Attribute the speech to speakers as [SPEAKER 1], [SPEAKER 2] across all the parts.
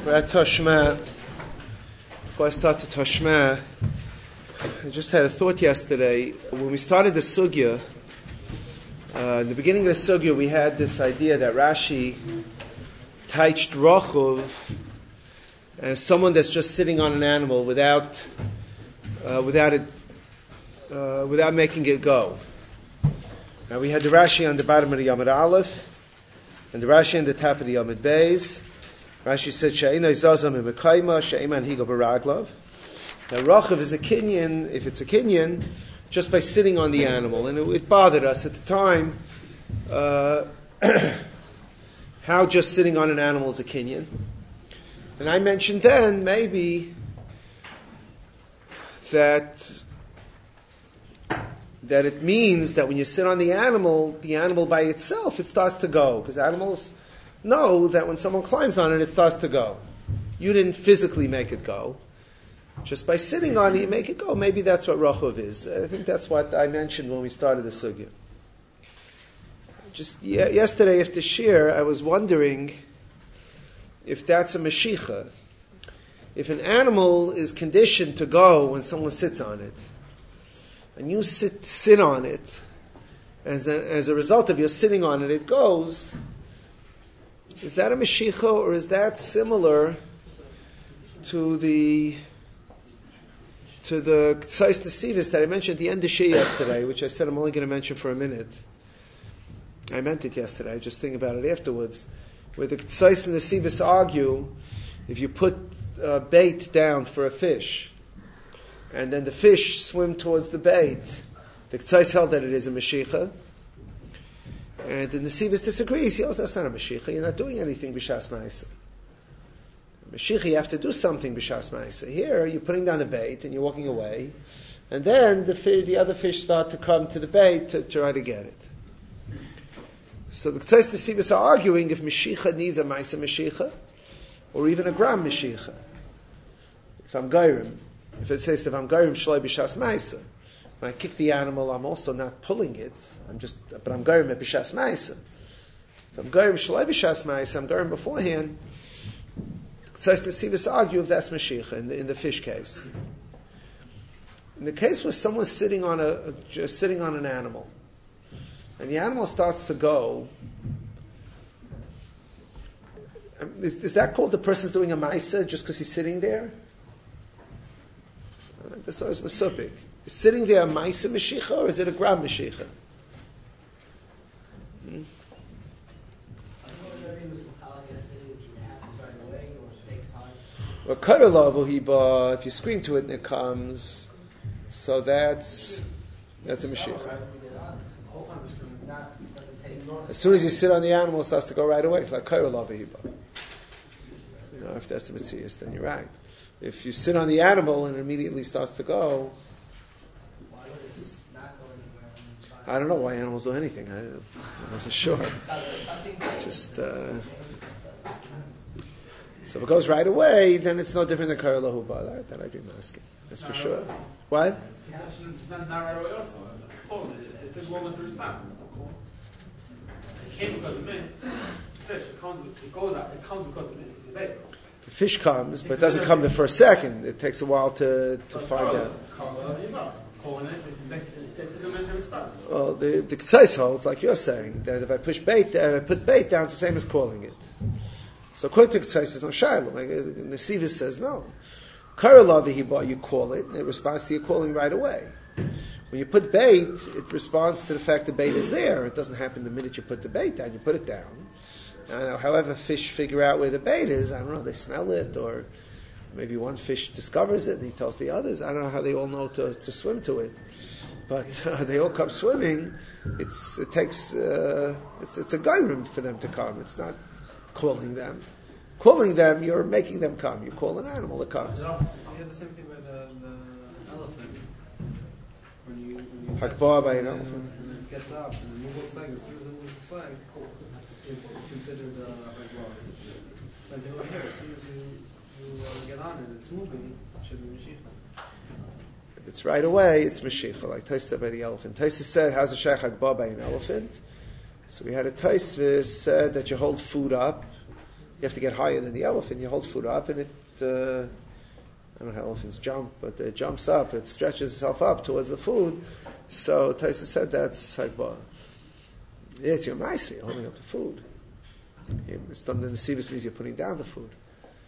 [SPEAKER 1] We're at Toshma. Before I start the Toshma, I just had a thought yesterday. When we started the Sugya, in the beginning of the Sugya, we had this idea that Rashi taiched Rochuv as someone that's just sitting on an animal without making it go. Now we had the Rashi on the bottom of the Yamid Aleph, and the Rashi on the top of the Yamid Beis. Rashi said, "She'einai zazam imekayma, she'eman higo baraglav." Now, Rochav is a kinyan, if it's a kinyan, just by sitting on the animal. And it bothered us at the time, how just sitting on an animal is a kinyan. And I mentioned then, maybe, that it means that when you sit on the animal by itself, it starts to go. Because animals know that when someone climbs on it, it starts to go. You didn't physically make it go. Just by sitting on it, you make it go. Maybe that's what Rochav is. I think that's what I mentioned when we started the Sugya. Just yesterday after Shir, I was wondering if that's a Mashicha. If an animal is conditioned to go when someone sits on it, and you sit on it, as a result of your sitting on it, it goes. Is that a Mashicha, or is that similar to the K'tzais Nesivis that I mentioned at the end of Shir yesterday, which I said I'm only going to mention for a minute. I meant it yesterday, I just think about it afterwards. Where the K'tzais Nesivis argue, if you put bait down for a fish, and then the fish swim towards the bait, the K'tzais held that it is a Mashicha. And the Nesivis disagrees. He says, that's not a Mashicha. You're not doing anything b'shas ma'aseh. Mashicha, you have to do something b'shas ma'aseh. Here, you're putting down the bait and you're walking away, and then the other fish start to come to the bait to try to get it. So the K'tzais Nesivis are arguing if Mashicha needs a ma'aseh Mashicha, or even a gram Mashicha. If I'm Gairim, if it says if I'm Gairim shloi b'shas ma'aseh, when I kick the animal, I'm also not pulling it. But I'm Gairim at b'shas ma'aseh. If I'm Gairim shloi b'shas ma'aseh, I'm Gairim beforehand. K'tzais Nesivis argue if that's Mashiach in the fish case. In the case where someone's sitting on an animal, and the animal starts to go, is that called the person's doing a ma'aseh just because he's sitting there? That's always masupik. Is sitting there a ma'aseh Mashiach, or is it a gram Mashiach? Well, Karalavu if you scream to it and it comes, so that's a Mashiach. As soon as you sit on the animal, it starts to go right away. It's like Karalavu hiba. If that's the Metzias, then you're right. If you sit on the animal and it immediately starts to go, I don't know why animals do anything. I wasn't sure. Just so if it goes right away, then it's no different than Karalahu Ba. That I do asking. That's for sure. What?
[SPEAKER 2] It not right away also. It took longer to respond. It came because of me. Fish. It comes because of the baby.
[SPEAKER 1] The fish comes, but it doesn't come the first second. It takes a while to find out. Well, the K'tzais holds, like you're saying, that if I put bait down, it's the same as calling it. So according to K'tzais, there's no shayla. Like Nesivis says, no. Karalavi, you call it, and it responds to your calling right away. When you put bait, it responds to the fact the bait is there. It doesn't happen the minute you put the bait down. You put it down. And however fish figure out where the bait is, I don't know, they smell it, or maybe one fish discovers it and he tells the others. I don't know how they all know to swim to it. But they all come swimming. It's a gairim for them to come. It's not calling them. Calling them, you're making them come. You call an animal that comes.
[SPEAKER 3] You have the same thing with the elephant. When you
[SPEAKER 1] Hakbar by an elephant.
[SPEAKER 3] And it gets up and it moves its leg. As soon as it moves its leg, it's considered Hakbar. Same thing over here. As soon as you get on it, it's moving. It should be Mashiach.
[SPEAKER 1] If it's right away, it's Mashiach, like Tosfos said by the elephant. Tosfos said, how's a Shaykh Hakbar by an elephant? So we had a Tosfos said that you hold food up you have to get higher than the elephant. You hold food up, and it, I don't know how elephants jump, but it jumps up, it stretches itself up towards the food. So Taisa said that's Hagbah. Yeah, it's your Maisa, you're holding up the food. Mistam the Nesivus means you're putting down the food.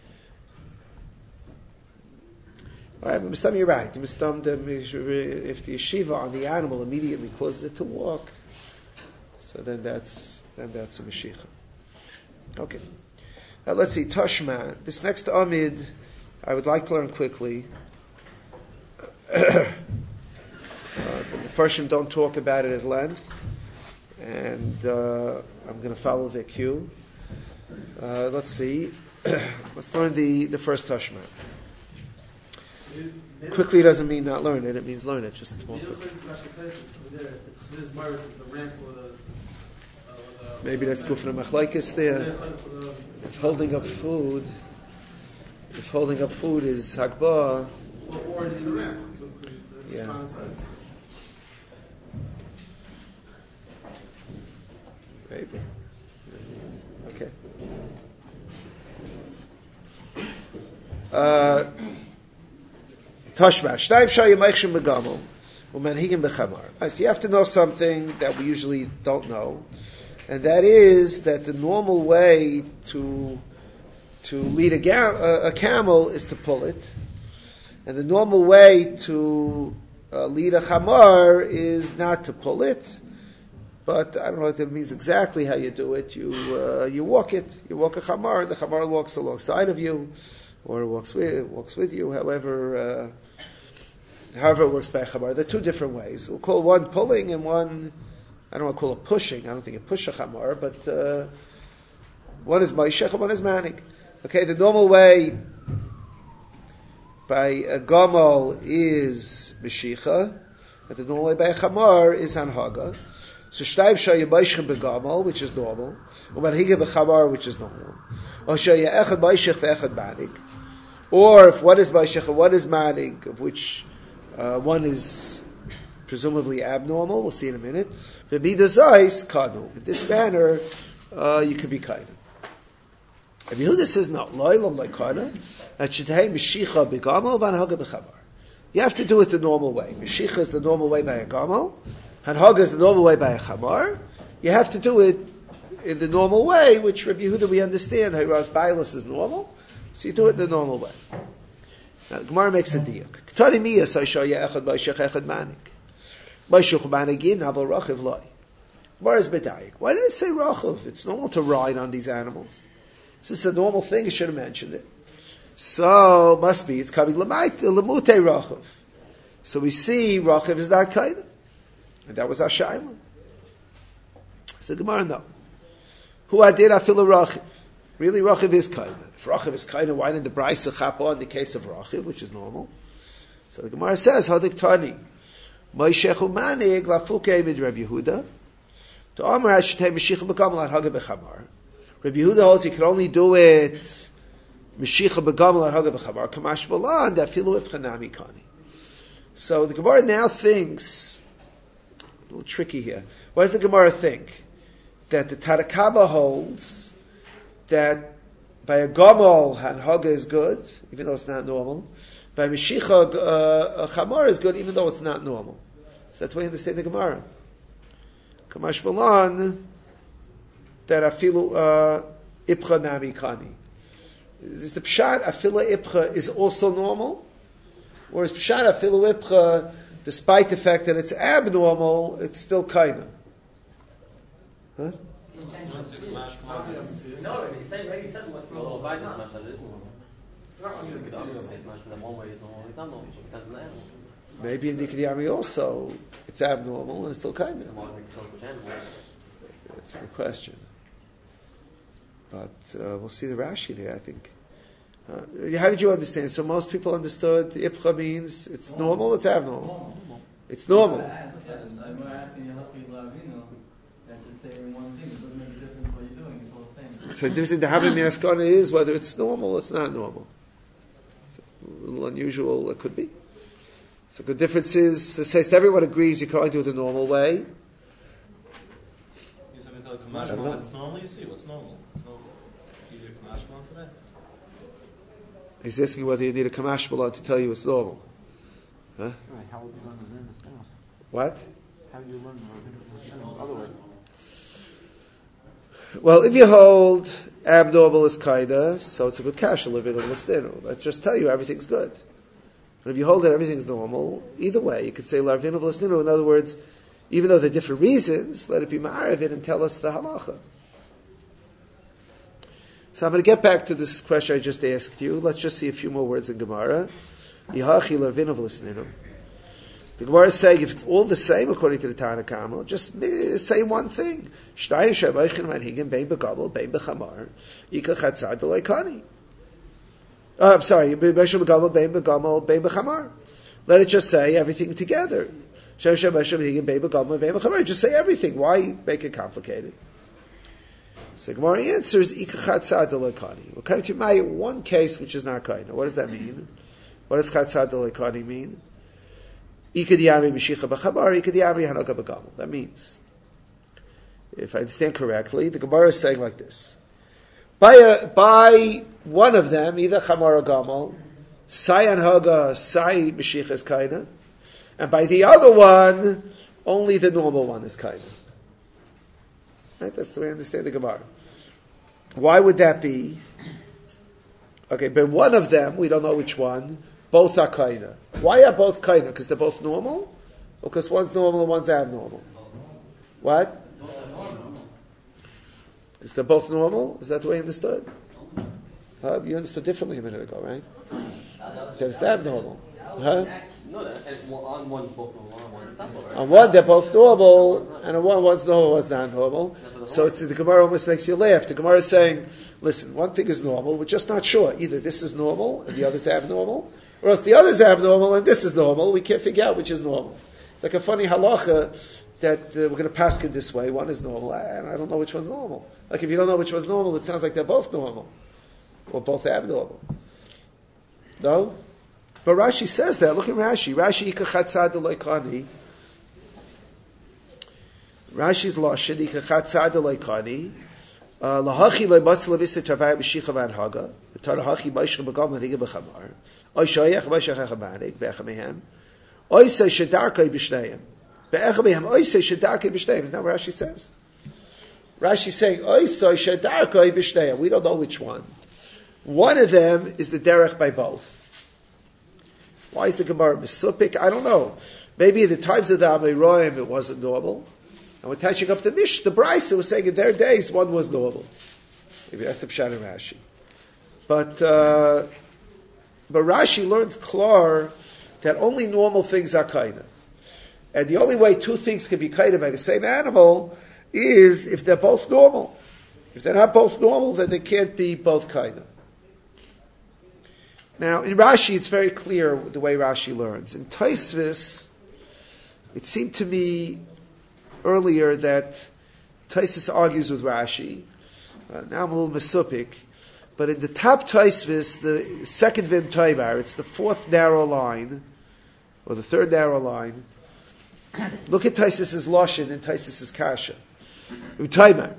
[SPEAKER 1] All right, but Mistam, you're right. Mistam, if the yeshiva on the animal immediately causes it to walk, so then that's a Mashiach. Okay. Now let's see, Tashma. This next Amid, I would like to learn quickly. The Farshim don't talk about it at length, and I'm going to follow their cue. Let's see. Let's learn the first Tashma. Quickly doesn't mean not learn it, it means learn it. Just more quickly. Maybe that's good for the machlaikis there. If holding up food is Hagbah. Yeah. Maybe. Okay. Tashma. Shtayim shayim eichshim begamol umanhigim bechamar. So you have to know something that we usually don't know, and that is that the normal way to lead a camel is to pull it, and the normal way to lead a chamar is not to pull it. But I don't know what that means exactly how you do it. You walk it. You walk a chamar, and the chamar walks alongside of you, or walks with you. However it works by a chamar. There are two different ways. We'll call one pulling and one, I don't want to call it pushing. I don't think you push a chamar, but one is Moshech and one is Manik. Okay, the normal way by a Gamal is Meshicha, and the normal way by a chamar is Hanhaga. So Shtayim Shayim Moshech beGamal, which is normal, Umanhiga bechamar, which is normal. Or Shayim Echad Moshech ve'Echad Manik. Or if one is Moshech and one is Manik, of which one is presumably abnormal, we'll see in a minute. V'bidazais kanu. In this manner, you could be kind. Rabbi Yehuda says no. Lo'ilam lo'ikana. That should have Meshicha beGamal v'Hanhaga bechamar. You have to do it the normal way. Meshicha is the normal way by a Gamal. Hanhaga is the normal way by a chamar. You have to do it in the normal way, which Rabbi Yehuda we understand. Hiras Bailas is normal, so you do it the normal way. Now the Gemara makes a diak. Ktari miyas aishaya echad b'ashech echad manik. B'ashuch manigin aval rachiv loy. Gemara is bedayik. Why did it say rachiv? It's normal to ride on these animals. This is a normal thing. You should have mentioned it. So must be it's coming lemute rachiv. So we see rachiv is not kind. And that was our shayla. So Gemara, no. Who adir afilu rachiv? Really, rachiv is kind. If rachiv is kind, why didn't the brayso chapa in the case of rachiv, which is normal? So the Gemara says, Hadik Tani, Moishechu manig lafukei mid Rabbi Yehuda. To Amar hashtei Meshicha beGamal at Haga bechamar. Rabbi Yehuda holds you can only do it Meshicha beGamal at Haga bechamar. Kamash balan dafilu ipchanami kani. So the Gemara now thinks. A little tricky here. What does the Gemara think? That the Tarakaba holds that by a Gamal Hanhaga is good, even though it's not normal. By Meshicha a Chamar is good, even though it's not normal. So that's why you understand the Gemara. Kamash Balan that afilu ipcha nami kani. Is the pshat afilu ipcha is also normal, or is pshat afilu ipcha? Despite the fact that it's abnormal, it's still kind of. Huh?
[SPEAKER 4] No, he said what vice is much as it is normal.
[SPEAKER 1] Maybe in Nikidiyami also, it's abnormal and it's still kind of. That's a good question. But we'll see the Rashi there, I think. How did you understand? So most people understood Ipcha means it's normal, it's abnormal. It's normal.
[SPEAKER 5] I'm asking you that should say one thing. It doesn't make a difference what you're doing. It's all the same.
[SPEAKER 1] So the difference in the Havim Minaskana is whether it's normal or it's not normal. It's a little unusual, it could be. So the difference is, it says everyone agrees you can't do it the normal way.
[SPEAKER 6] You said it's normal, you see what's normal. It's normal.
[SPEAKER 3] need a kamashma for that?
[SPEAKER 1] He's asking whether you need a kamashmalan to tell you it's normal. Huh?
[SPEAKER 6] Right, how would you learn the now?
[SPEAKER 1] What?
[SPEAKER 6] How do you learn the other way?
[SPEAKER 1] Well, if you hold abnormal is kaida, so it's a good kasha, living on the Let's just tell you everything's good. And if you hold that everything's normal, either way, you could say larvinu v'lasninu. In other words, even though they're different reasons, let it be ma'arivin and tell us the halacha. So I'm going to get back to this question I just asked you. Let's just see a few more words in Gemara. Yihachi larvinu v'lasninu. The Gemara is saying if it's all the same according to the Tana Kamel, just say one thing. I'm sorry, let it just say everything together. Just say everything. Why make it complicated? So Gemara answers, we're coming to one case which is not kaina. What does that mean? What does chatzad lekani mean? That means, if I understand correctly, the Gemara is saying like this. By one of them, either chamar or gamal, sayan haga, sai mishicha is kaina, and by the other one, only the normal one is kaina. Right? That's the way I understand the Gemara. Why would that be? Okay, but one of them, we don't know which one, both are kaina. Why are both kaina? Because they're both normal? Or because one's normal and one's abnormal? What? Because they're both normal? Is that the way you understood? You understood differently a minute ago, right? That it's abnormal. Huh?
[SPEAKER 4] No, on one's both normal, on one is not normal.
[SPEAKER 1] On one, they're both normal, and on one, one's normal, one's not normal. So the Gemara almost makes you laugh. The Gemara is saying, listen, one thing is normal, we're just not sure. Either this is normal, and the other's abnormal, or else the other's abnormal, and this is normal. We can't figure out which is normal. It's like a funny halacha that we're going to pass it this way. One is normal, and I don't know which one's normal. Like if you don't know which one's normal, it sounds like they're both normal, or both abnormal. No? But Rashi says that. Look at Rashi. Rashi ikachatzad leikani. Rashi's lashon ikachatzad leikani. Lahachi lematz levista travay b'shicha v'anhaga. Tarahachi b'ishcha b'gam l'higa b'chamar. Oy shoyach b'shach ha'manik b'echamehem. Oy say shedarkei b'shneihem. B'echamehem. Oy say shedarkei b'shneihem. Is that what Rashi says? Rashi's saying oy say shedarkei b'shneihem. We don't know which one. One of them is the derech by both. Why is the Gemara Mesupik? I don't know. Maybe in the times of the Amoraim it wasn't normal. And we're touching up the the Brisa was saying in their days one was normal. Maybe that's the Pshat and Rashi. But Rashi learns klar that only normal things are kaina. And the only way two things can be kaina by the same animal is if they're both normal. If they're not both normal, then they can't be both kaina. Now, in Rashi, it's very clear the way Rashi learns. In Tosfos, it seemed to me earlier that Tosfos argues with Rashi. Now I'm a little mesupik. But in the top Tosfos, the second Vim Toibar, it's the fourth narrow line, or the third narrow line. Look at Tosfos' Lashon and Tosfos' Kasha. Toibar.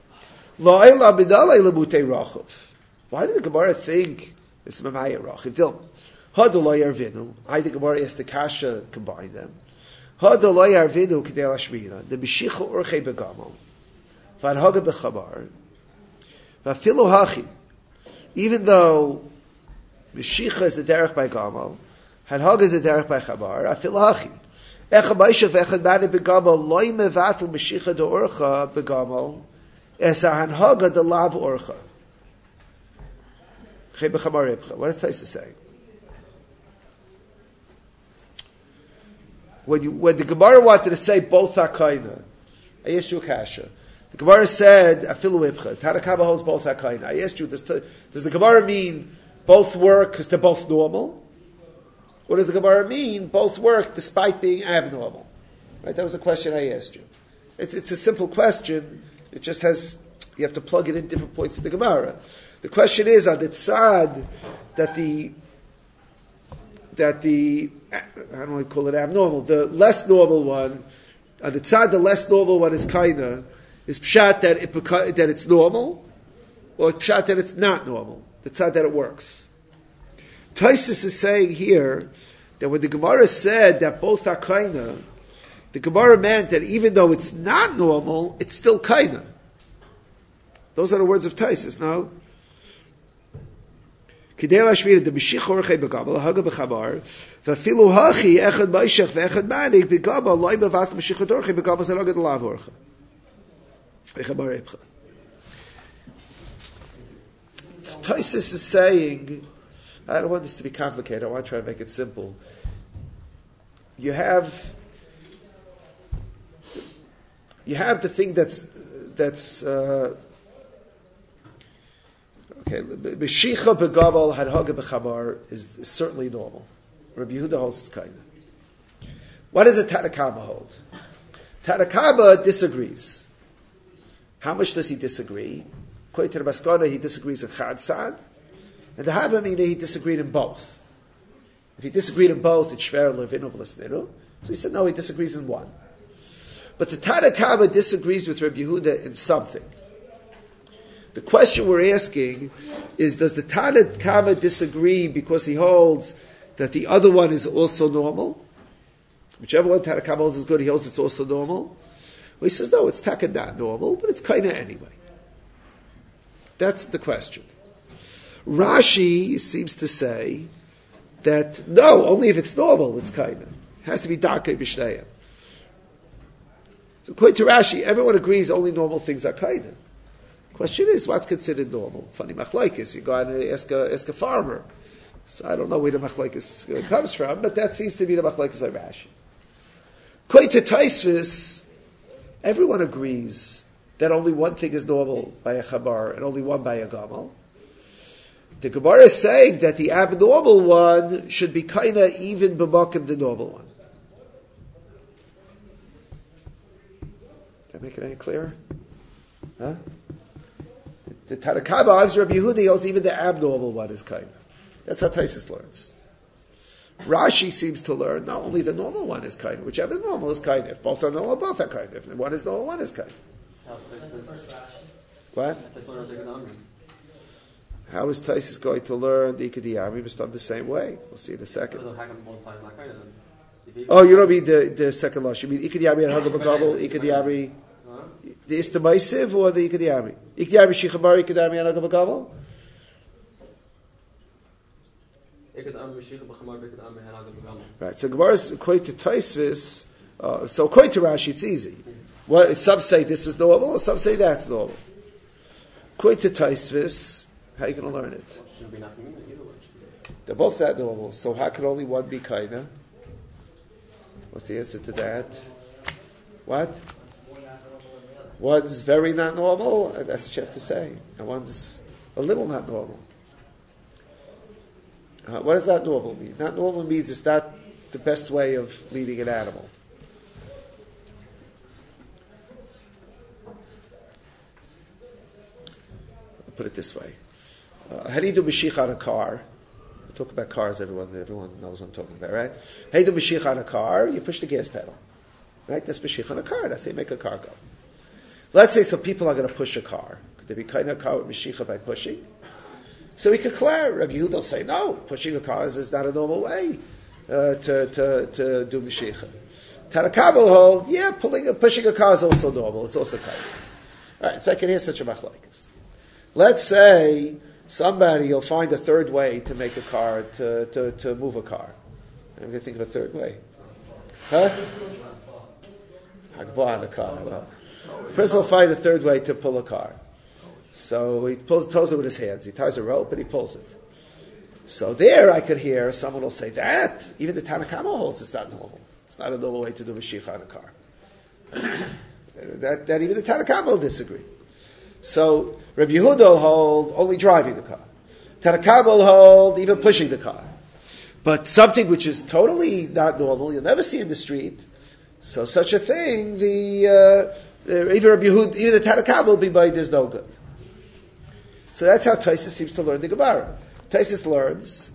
[SPEAKER 1] Why did the Gemara think it's Mamaya Rachiv Dilma? Hadolay Arvinu. I think Gemara asked the Kasha combine them. Hadolay Arvinu Kedel Ashmina. The Mishicha Urchei Begamo. Vadhaga Bechabar. Vafilu Hachi. Even though Mishicha is the derech by Gamo, Hadhaga is the derech by Chabar. Afilu Hachi. Echad Baishav Echad Bani Begamo Loi Mevatel Mishicha De Urcha Begamo. Esa Hanhaga De Lav Urcha. What does Taisa say? When the Gemara wanted to say both are kaina, I asked you a kasha. The Gemara said afilu ibcha. Tanakama holds both are kaina. I asked you, does the Gemara mean both work because they're both normal? Or does the Gemara mean both work despite being abnormal? Right? That was the question I asked you. It's a simple question. It just has, you have to plug it in different points in the Gemara. The question is on the tzad that the I don't want to call it abnormal, the less normal one, on the tzad the less normal one is kaina, is pshat that it's normal, or pshat that it's not normal, the tzad that it works. Taisus is saying here that when the Gemara said that both are kaina, the Gemara meant that even though it's not normal, it's still kaina. Those are the words of Taisus, no? Kidei lashmir the b'shich orchei begabel haga b'chabar v'afilu hachi echad b'ishach v'echad manik begabel loy bevat b'shich orchei begabel zalagad lav orcha v'chabar epcha. Taisus is saying, I don't want this to be complicated. I want to try to make it simple. You have the thing that's okay. B'shicha begabal hadhaga b'chabar is certainly normal. Rabbi Yehuda holds it's kind of. What does a Tanakama hold? Tanakama disagrees. How much does he disagree? According to the Maskana, he disagrees in Chad Sad, and the Havamina he disagreed in both. If he disagreed in both, it's Shver Levinu V'Lasninu. So he said no, he disagrees in one. But the Tanakama disagrees with Rabbi Yehuda in something. The question we're asking is, does the Tanakama disagree because he holds that the other one is also normal? Whichever one Tanakama holds is good, he holds it's also normal. Well, he says, no, it's taka not normal, but it's kind of anyway. That's the question. Rashi seems to say that, no, only if it's normal, it's kind of. It has to be darkei b'shnayim. So according to Rashi, everyone agrees only normal things are kind of. Question is, what's considered normal? Funny machlokes. You go out and ask a farmer. So I don't know where the machlokes comes from, but that seems to be the machlokes of Rashi. According to Taisvis, everyone agrees that only one thing is normal by a chabar and only one by a gamal. The Gemara is saying that the abnormal one should be kinda even b'makom the normal one. Did I make it any clearer? Huh? The Tanakama argues Rabbi Yehuda holds even the abnormal one is kinda. That's how Taisus learns. Rashi seems to learn not only the normal one is kind, whichever is normal is kind. If both are normal, both are kind. If one is normal, one is kind. What? How is Taisus going to learn the Ikadiyami? It's done the same way. We'll see in a second. Oh, you don't mean the second loss. You mean Ikadiyami and Hagabagabal, Ikadiyami, the Istamaisiv or the Ikadiyami? Ikadiyami Shichabar, Ikadiyami and Hagabagabal? Right, so Gemara is according to Taisvis, so according to Rashi, it's easy. Well, some say this is normal, or some say that's normal. According to Taisvis, how are you going to learn it? They're both that normal, so how can only one be kaina? What's the answer to that? What? One's very not normal, that's what you have to say, and one's a little not normal. What does not normal mean? Not normal means it's not the best way of leading an animal. I'll put it this way. How do you do Mashiach on a car? I talk about cars, everyone knows what I'm talking about, right? How do you do Mashiach on a car? You push the gas pedal. Right? That's Mashiach on a car. That's how you make a car go. Let's say some people are going to push a car. Could there be kind of a car with Mashiach by pushing? So we could declare, Rabbi Yehuda will say, no, pushing a car is not a normal way to do Mashiach. Tanakama will hold, yeah, pushing a car is also normal. It's also kind of. All right, so I can hear such a machlokes. Let's say somebody will find a third way to make a car, to move a car. I'm going to think of a third way. Huh? Hagbah on the car. Well, the person will find a third way to pull a car. So he tows it with his hands. He ties a rope and he pulls it. So there I could hear someone will say that. Even the Tanakama holds it's not normal. It's not a normal way to do Mashiach on a car. that even the Tanakama will disagree. So Rabbi Yehuda will hold only driving the car. Tanakama will hold even pushing the car. But something which is totally not normal, you'll never see in the street. So such a thing, even Rabbi Yehuda, even the Tanakama will be by there's no good. So that's how Taisus seems to learn the Gemara. Taisus learns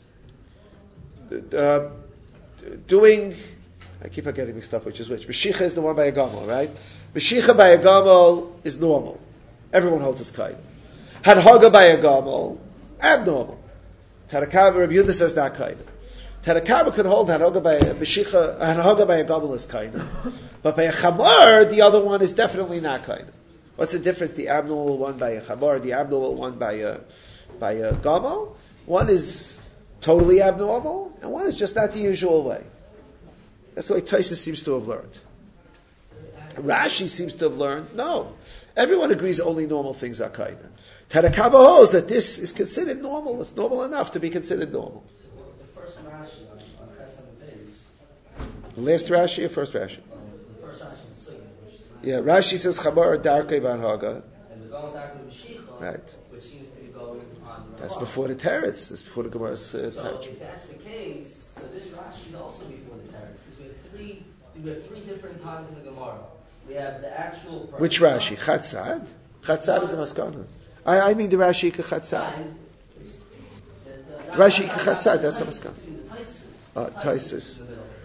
[SPEAKER 1] doing. I keep on getting mixed up which is which. Mashiach is the one by a gamal, right? Mashiach by a gamal is normal. Everyone holds his kain. Hadhaga by a gabel, abnormal. Tarakaba, Rabbi Yehuda says not kind of. Tarakaba could hold Hadhaga by a Beshicha, Hadhaga by a gabel is kind of. But by a Chamar, the other one is definitely not kind of. What's the difference? The abnormal one by a Chamar, the abnormal one by a gabel? One is totally abnormal, and one is just not the usual way. That's the way Tosfos seems to have learned. Rashi seems to have learned, no. Everyone agrees only normal things are kaina. Tarakaba holds that this is considered normal. It's normal enough to be considered normal.
[SPEAKER 7] So the first Rashi on Chesed Beis.
[SPEAKER 1] The last Rashi or first Rashi?
[SPEAKER 7] The first Rashi in Sukkah, which is
[SPEAKER 1] Yeah, Rashi says Chamar Darkei Van Haga.
[SPEAKER 7] and we're going back to Mashiach,
[SPEAKER 1] Right.
[SPEAKER 7] which seems to be going on the
[SPEAKER 1] That's
[SPEAKER 7] Gemara.
[SPEAKER 1] before the Teretz. That's before the Gemara's
[SPEAKER 7] So
[SPEAKER 1] Teretz.
[SPEAKER 7] if that's the case, so this Rashi is also before the Teretz, because we have three different times in the Gemara. We have the actual.
[SPEAKER 1] Which Rashi? Chatzad? Chatzad is a maskana. I mean the Rashi Chatzad. Rashi Chatzad, that's the maskana. Tosfos.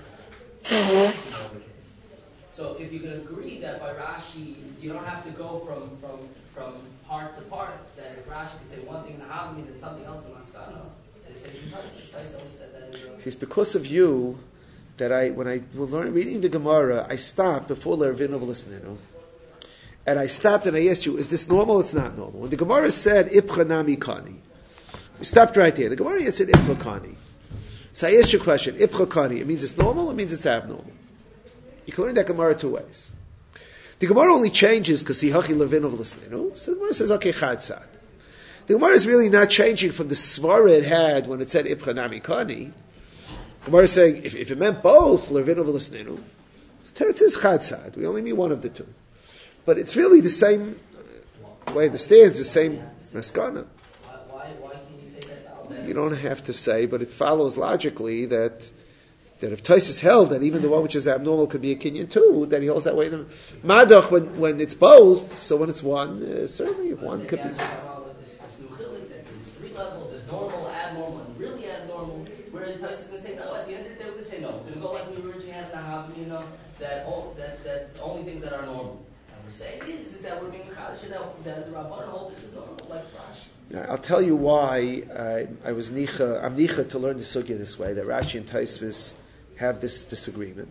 [SPEAKER 7] So if you can agree that by Rashi, you don't have to go from part to part, that if Rashi can say one thing in the Havami and something else in the Maskana, so they say Tosfos always said that.
[SPEAKER 1] See, it's because of you that when I was reading the Gemara, I stopped before Lervinu v'Lisnenu, and I stopped and I asked you, is this normal? It's not normal. When the Gemara said Ipcha Nami Kani, we stopped right there. The Gemara said Ipcha Kani. So I asked you a question. Ipcha Kani, it means it's normal. It means it's abnormal. You can learn that Gemara two ways. The Gemara only changes because Sihachi Lervinu v'Lisnenu. So the Gemara says okay, Chatzad. The Gemara is really not changing from the svara it had when it said Ipcha Nami Kani. The Gemara is saying, if it meant both, Lervinu v'Lisnenu, Teretz is Chatzad. We only mean one of the two. But it's really the same, way I understand, it's the same Maskana.
[SPEAKER 7] Why can you say that?
[SPEAKER 1] You don't have to say, but it follows logically that if Tosfos held that even the one which is abnormal could be a kinyan too, that he holds that way. Madach, when it's both, so when it's one, certainly if one could be.
[SPEAKER 7] There's three levels, there's normal, abnormal, and really abnormal, where the Tosfos is going to say no, at the end of the day we're going to say no. We're going to go like we originally had in the Havami, that only things that are normal. And we're saying is that we're being Chadash, that the Rabbanan hold this is normal, like Rashi.
[SPEAKER 1] I'll tell you why I'm nicha to learn the sugya this way, that Rashi and Tosfos have this disagreement.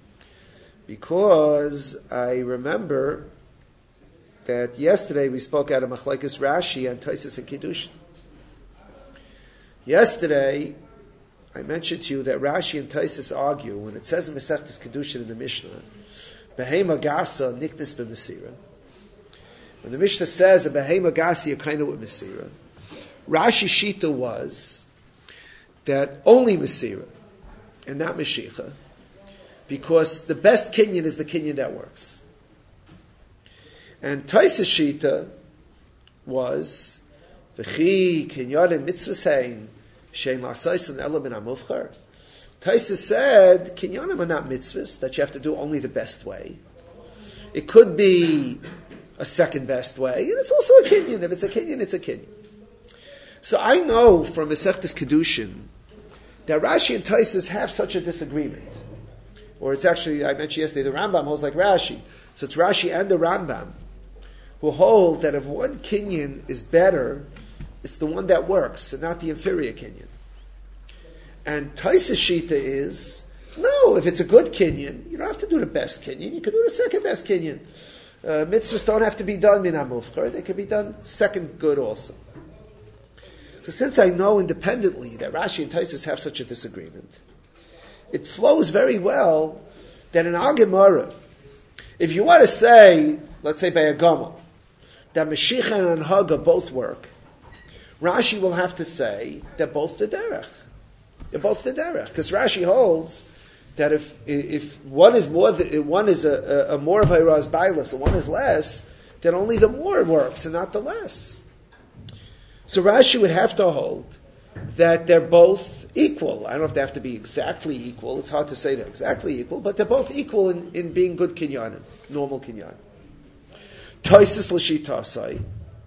[SPEAKER 1] Because I remember that yesterday we spoke out of Machlekes Rashi and Tosfos and Kiddushin. Yesterday, I mentioned to you that Rashi and Tosfos argue, when it says in Masechtas Kiddushin in the Mishnah, Behema Gasa Niknis B'Mesira. When the Mishnah says a Behema Gasa Yakaina with Mesira, Rashi Shita was that only Mesira and not Meshicha, because the best kinyan is the kinyan that works. And Tosfos Shita was V'chi kinyanim mitzvahsein shein la'asayis an elam min ha'mufchar. Tosfos said kinyanim are not mitzvahs that you have to do only the best way. It could be a second best way, and it's also a kinyan. If it's a kinyan, it's a kinyan. So I know from Masechtas Kiddushin that Rashi and Tosfos have such a disagreement. Or it's actually, I mentioned yesterday, the Rambam holds like Rashi. So it's Rashi and the Rambam who hold that if one kinyan is better, it's the one that works, and not the inferior kinyan. And Tosfos Shita is, no, if it's a good kinyan, you don't have to do the best kinyan, you can do the second best kinyan. Mitzvahs don't have to be done min hamufchar, they can be done second good also. So since I know independently that Rashi and Tosfos have such a disagreement, it flows very well that in our Gemara, if you want to say, let's say by a Gomel, that Meshicha and Haga both work, Rashi will have to say that both the derech. They're both the derech. Because Rashi holds that if one is more, one is a more of a Raz Bailas and one is less, then only the more works and not the less. So Rashi would have to hold that they're both equal. I don't know if they have to be exactly equal. It's hard to say they're exactly equal, but they're both equal in being good kinyanim, normal kinyanim. Tosfos l'shitasai.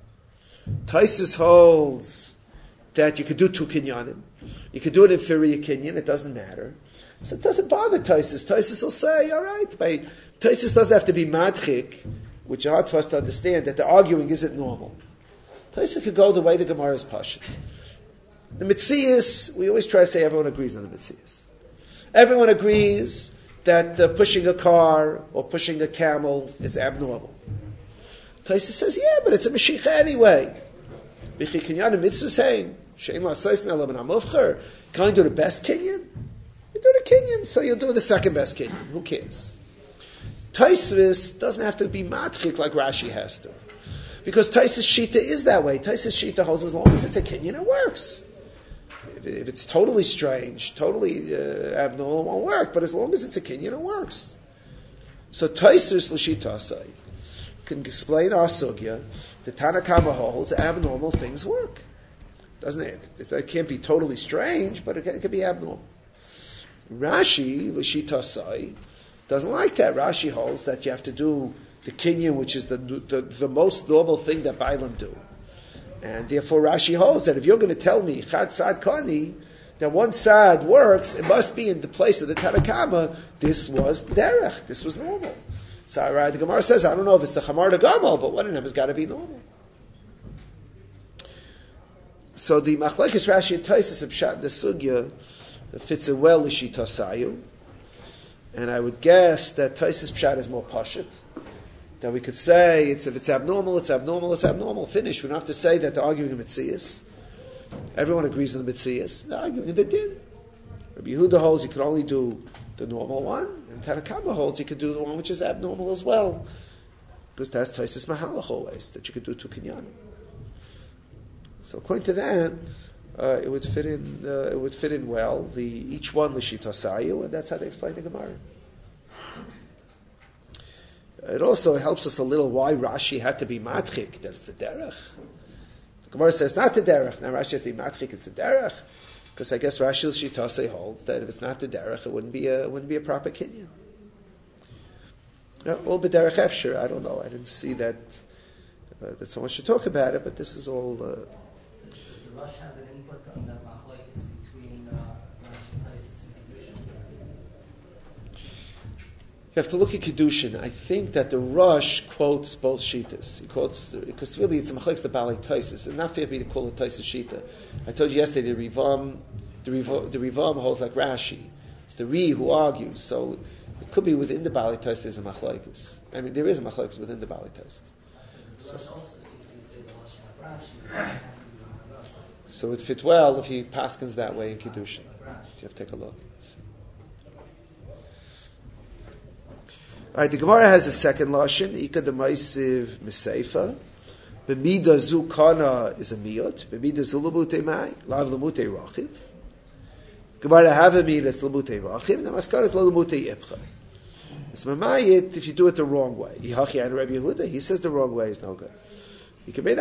[SPEAKER 1] Tosfos holds that you could do two kinyanim. You could do an inferior kinyan, it doesn't matter. So it doesn't bother Tosfos. Tosfos will say, all right, Tosfos doesn't have to be madchik, which is hard for us to understand, that the arguing isn't normal. Taisa could go the way the Gemara is pashut. The Mitzias, we always try to say everyone agrees on the Mitzias. Everyone agrees that pushing a car or pushing a camel is abnormal. Taisa says, yeah, but it's a Mashiach anyway. B'chi kinyan mitzvah saying, she'en la'asayis ne'elav na'amuvcher. Can you do the best kinyan? You do the kinyan, so you'll do the second best kinyan. Who cares? Taisvis doesn't have to be matchik like Rashi has to. Because Taisvis Shita is that way. Taisvis Shita holds as long as it's a kinyan, it works. If it's totally strange, totally abnormal, it won't work. But as long as it's a kinyan, it works. So Taisvis L'shita Asay can explain our sugya. The Tanna Kama holds abnormal things work. Doesn't it? It can't be totally strange, but it can be abnormal. Rashi, L'shita Asay, doesn't like that. Rashi holds that you have to do the kinyan, which is the most normal thing that Bailam do. And therefore Rashi holds that if you're going to tell me, Chad Sad Kani, that one side works, it must be in the place of the Tanakama, this was derech, this was normal. So the Gemara says, I don't know if it's the Chamar the Gamal, but one of them has got to be normal. So the Machlekes Rashi and Taisus of Pshat, the Sugya, fits it well, L'shita Sayu. And I would guess that Taisus Pshat is more pashut. That we could say, if it's abnormal, it's abnormal, it's abnormal. Finish. We don't have to say that they're arguing in Mitzias. Everyone agrees on the Mitzias. They're arguing in the Din. Rabbi Yehuda holds you can only do the normal one, and Tanakama holds you could do the one which is abnormal as well. Because that's Taisus Mahalach always, that you could do two kinyanim. So according to that, it would fit in. It would fit in well. Each one l'shita sayu, and that's how they explain the Gemara. It also helps us a little why Rashi had to be matchik. That's the derech. The Gemara says not the derech. Now Rashi says the matchik is the derech, because I guess Rashi l'shita sayu holds that if it's not the derech, it wouldn't be a proper kinyan. All b'derech efshir. I don't know. I didn't see that someone should talk about it, but this is all.
[SPEAKER 7] Does Rush have an input on that machlokes between Rashi and Taisus and Kedushin?
[SPEAKER 1] You have to look at Kedushin. I think that the Rush quotes both Shitas. He quotes, because really it's a machlokes the Balei Taisus. It's not fair for me to call it Taisus Shita. I told you yesterday the Rivam holds like Rashi. It's the Ri who argues. So it could be within the Balei Taisus there's a machlokes. I mean, there is a machlokes within the Balei Taisus.
[SPEAKER 7] So, Rush also seems to say the Rush have Rashi.
[SPEAKER 1] So it fit well if he paskins that way in Kedushin. So you have to take a look. Alright, the Gemara has a second lashon, Ika D'maisiv Miseifa. B'mida zu kana is a miyot. B'mida zu l'mutei mai, lav l'mutei rachiv. Gemara have a miyot, it's l'mutei rachiv, and the maskar is l'mutei ipcha. It's mamayit if you do it the wrong way. Yihachi and Rabbi Yehuda, he says the wrong way is no good. End of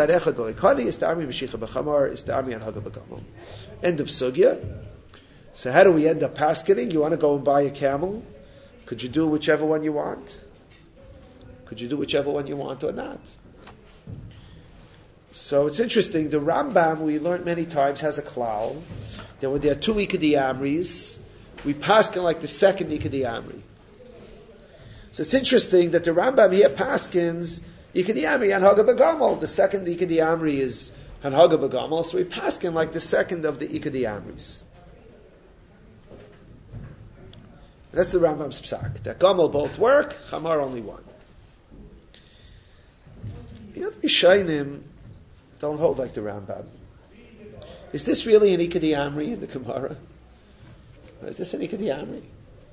[SPEAKER 1] sugya. So how do we end up paskening? You want to go and buy a camel? Could you do whichever one you want? Could you do whichever one you want or not? So it's interesting. The Rambam, we learned many times, has a klal that when there are two Ikadi Amris, we pasken like the second Ikadi Amri. So it's interesting that the Rambam here paskins Ikadi Amri Hanhaga B'Gamal. The second Ikadi Amri is Hanhaga B'Gamal, so we paskin like the second of the Ikadi Amris. And that's the Rambam's psak. That Gamal both work, Chamar only one. You know, the Bishaynim don't hold like the Rambam. Is this really an Ikadi Amri in the Gemara? Or is this an Ikadi Amri?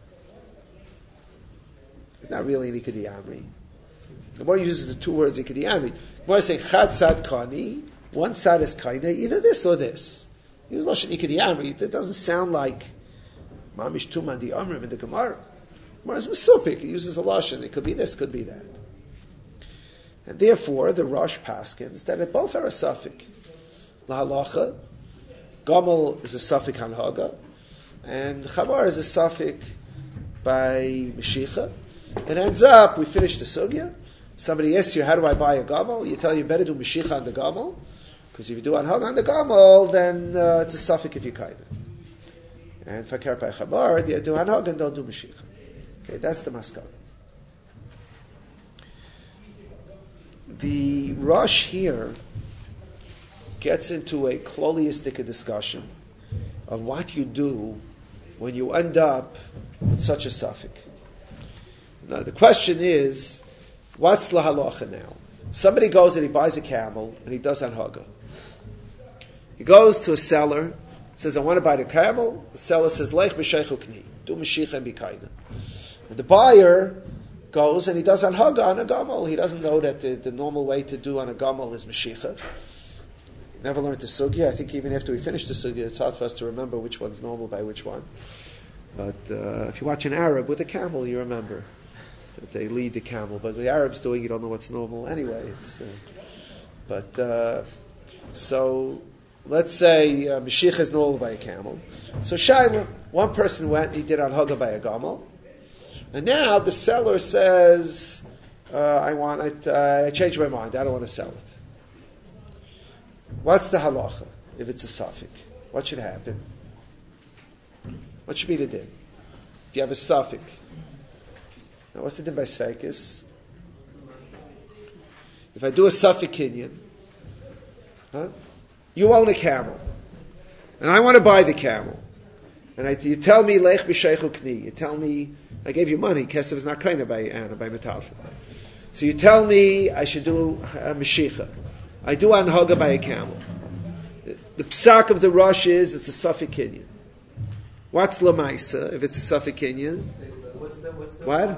[SPEAKER 1] It's not really an Ikadi Amri. The Gemara uses the two words Ikadi Amri. The Gemara saying Chad Sad Kani, one side is Kaina, either this or this. Use Lashon Ikadi Amri. It doesn't sound like Mamish Tuman the Amrim in the Gemara. Gemara is Mesupik. It uses a Lashon. It could be this, could be that. And therefore, the Rosh Paskins, that it both are a suffix. La Halacha, Gamal is a suffix Hanhaga, and Chamar is a suffix by Meshicha. It ends up, we finish the Sugya. Somebody asks you, how do I buy a Gamal? You tell you better do Meshicha on the Gamal, because if you do Hanhaga on the Gamal, then it's a suffix if you kind of. And Fakir by Chamar, you do Hanhaga and don't do Meshicha. Okay, that's the Maskal. The Rosh here gets into a kloliistic discussion of what you do when you end up with such a suffix. Now, the question is, what's la halacha now? Somebody goes and he buys a camel and he does anhaga. He goes to a seller, says, I want to buy the camel. The seller says, Lech b'sheichu kni, do mashiach and b'kaina. And the buyer goes and he does anhaga on a gamal. He doesn't know that the normal way to do on a gamal is mashiach. Never learned the sugya. I think even after we finish the sugya, it's hard for us to remember which one's normal by which one. But if you watch an Arab with a camel, you remember that they lead the camel. But the Arabs doing, you don't know what's normal anyway. So let's say Mashiach is normal by a camel. So Shaila, one person went, he did anhaga by a gamal, and now the seller says, I changed my mind. I don't want to sell it. What's the halacha if it's a suffix? What should happen? What should be the din? If you have a suffix. Now, what's the din by sfeikis? If I do a suffix kinyan, you own a camel, and I want to buy the camel, and you tell me lech b'sheichu kni. You tell me I gave you money. Kesef is not kind of by Anna, by metalfa. So you tell me I should do a mashicha. I do anhaga by a camel. The psak of the Rosh is it's a suffix kinyan. What's lamaisa if it's a suffix kinyan? What?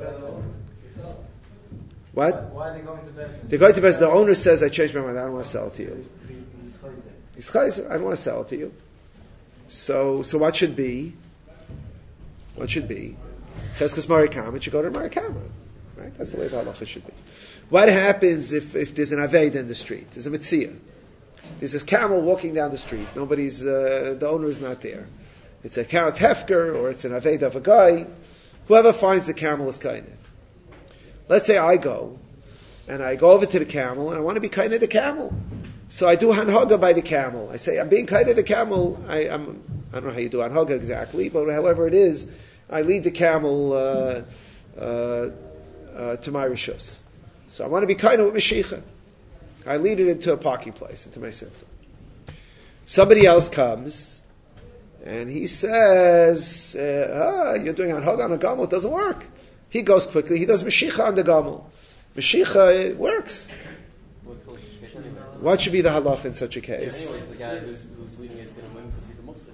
[SPEAKER 1] What?
[SPEAKER 5] Why are they going to Bezdin?
[SPEAKER 1] They go to Bezdin. The owner says, I changed my mind. I don't want to sell it to you. He's chayzer. I don't want to sell it to you. So what should be? What should be? Cheskes marikam. It should go to marikama. Right? That's the way the halacha should be. What happens if there's an aved in the street? There's a mitzvah. There's this camel walking down the street. Nobody's, the owner is not there. It's a cow, it's hefker, or it's an aved of a guy. Whoever finds the camel is kind of. Let's say I go, and I go over to the camel, and I want to be kind of the camel. So I do hanhaga by the camel. I say, I'm being kind of the camel. I don't know how you do hanhaga exactly, but however it is, I lead the camel to my rishus. So I want to be kind of with Mashiach. I lead it into a parking place, into my symptom. Somebody else comes, and he says, you're doing anhaga on a gamel, it doesn't work. He goes quickly, he does Mashiach on the gamel. Mashiach, it works. What should be the halach in such a case?
[SPEAKER 4] Anyways, the guy who's leading it is going to win because he's a Muslim.